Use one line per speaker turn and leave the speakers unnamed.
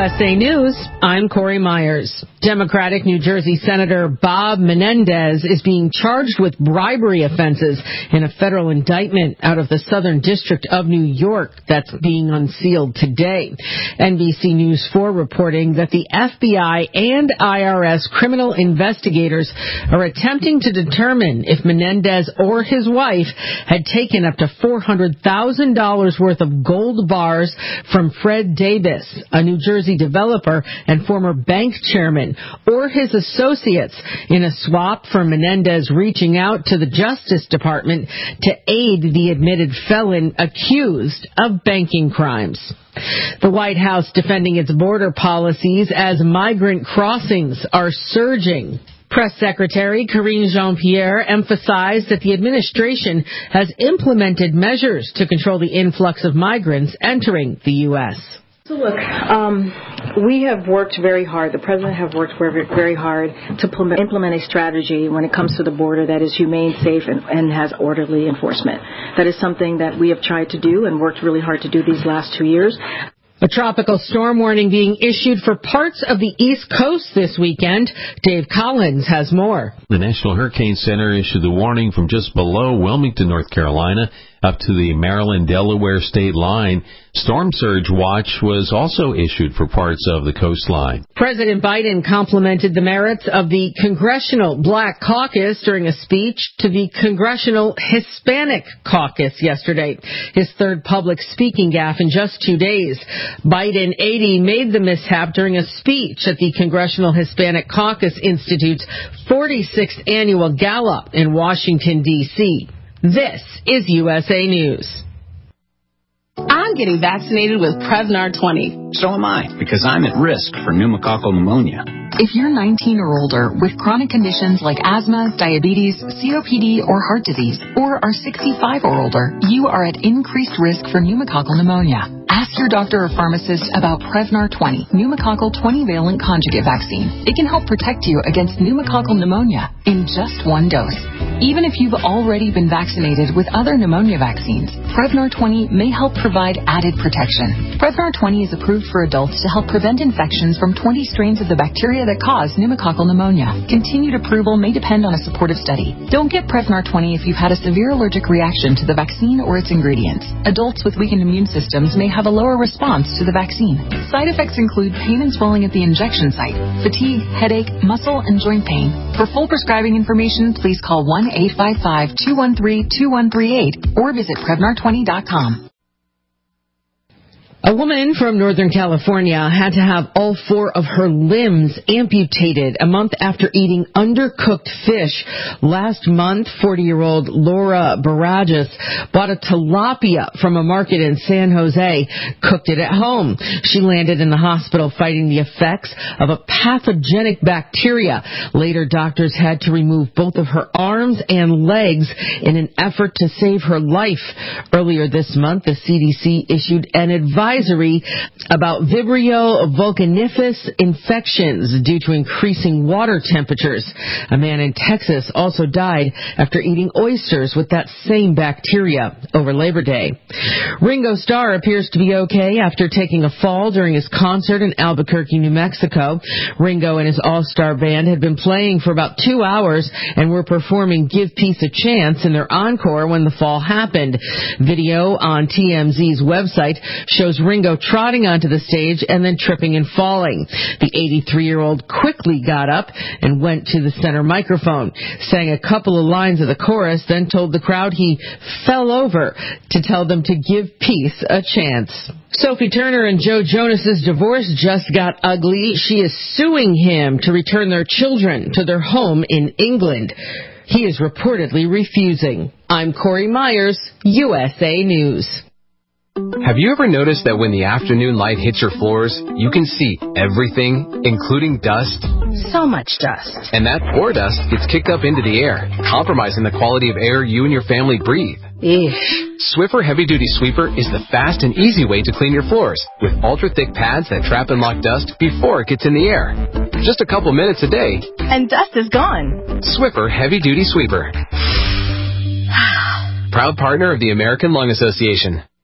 USA News, I'm Corey Myers. Democratic New Jersey Senator Bob Menendez is being charged with bribery offenses in a federal indictment out of the Southern District of New York that's being unsealed today. NBC News 4 reporting that the FBI and IRS criminal investigators are attempting to determine if Menendez or his wife had taken up to $400,000 worth of gold bars from Fred Davis, a New Jersey developer and former bank chairman, or his associates in a swap for Menendez reaching out to the Justice Department to aid the admitted felon accused of banking crimes. The White House defending its border policies as migrant crossings are surging. Press Secretary Karine Jean-Pierre emphasized that the administration has implemented measures to control the influx of migrants entering the U.S.
So look, we have worked very hard. The president have worked very hard to implement a strategy when it comes to the border that is humane, safe, and has orderly enforcement. That is something that we have tried to do and worked really hard to do these last 2 years.
A tropical storm warning being issued for parts of the East Coast this weekend. Dave Collins has more.
The National Hurricane Center issued the warning from just below Wilmington, North Carolina, up to the Maryland-Delaware state line. Storm surge watch was also issued for parts of the coastline.
President Biden complimented the merits of the Congressional Black Caucus during a speech to the Congressional Hispanic Caucus yesterday, his third public speaking gaffe in just 2 days. Biden, 80, made the mishap during a speech at the Congressional Hispanic Caucus Institute's 46th annual gala in Washington, D.C. This is USA News.
I'm getting vaccinated with Prevnar 20.
So am I, because I'm at risk for pneumococcal pneumonia.
If you're 19 or older with chronic conditions like asthma, diabetes, COPD, or heart disease, or are 65 or older, you are at increased risk for pneumococcal pneumonia. Ask your doctor or pharmacist about Prevnar 20, pneumococcal 20-valent conjugate vaccine. It can help protect you against pneumococcal pneumonia in just one dose. Even if you've already been vaccinated with other pneumonia vaccines, Prevnar 20 may help provide added protection. Prevnar 20 is approved for adults to help prevent infections from 20 strains of the bacteria that cause pneumococcal pneumonia. Continued approval may depend on a supportive study. Don't get Prevnar 20 if you've had a severe allergic reaction to the vaccine or its ingredients. Adults with weakened immune systems may have a lower response to the vaccine. Side effects include pain and swelling at the injection site, fatigue, headache, muscle, and joint pain. For full prescribing information, please call 1-855-213-2138 or visit Prevnar20.com.
A woman from Northern California had to have all 4 of her limbs amputated a month after eating undercooked fish. Last month, 40-year-old Laura Barajas bought a tilapia from a market in San Jose, cooked it at home. She landed in the hospital fighting the effects of a pathogenic bacteria. Later, doctors had to remove both of her arms and legs in an effort to save her life. Earlier this month, the CDC issued an advisory about Vibrio vulcaniferous infections due to increasing water temperatures. A man in Texas also died after eating oysters with that same bacteria over Labor Day. Ringo Starr appears to be okay after taking a fall during his concert in Albuquerque, New Mexico. Ringo and his all-star band had been playing for about 2 hours and were performing Give Peace a Chance in their encore when the fall happened. Video on TMZ's website shows Ringo trotting onto the stage and then tripping and falling. The 83-year-old quickly got up and went to the center microphone, sang a couple of lines of the chorus, then told the crowd he fell over to tell them to give peace a chance. Sophie Turner and Joe Jonas's divorce just got ugly. She is suing him to return their children to their home in England. He is reportedly refusing. I'm Corey Myers, USA News.
Have you ever noticed that when the afternoon light hits your floors, you can see everything, including dust?
So much dust.
And that poor dust gets kicked up into the air, compromising the quality of air you and your family breathe.
Eesh.
Swiffer Heavy Duty Sweeper is the fast and easy way to clean your floors, with ultra-thick pads that trap and lock dust before it gets in the air. Just a couple minutes a day,
and dust is gone.
Swiffer Heavy Duty Sweeper. Proud partner of the American Lung Association.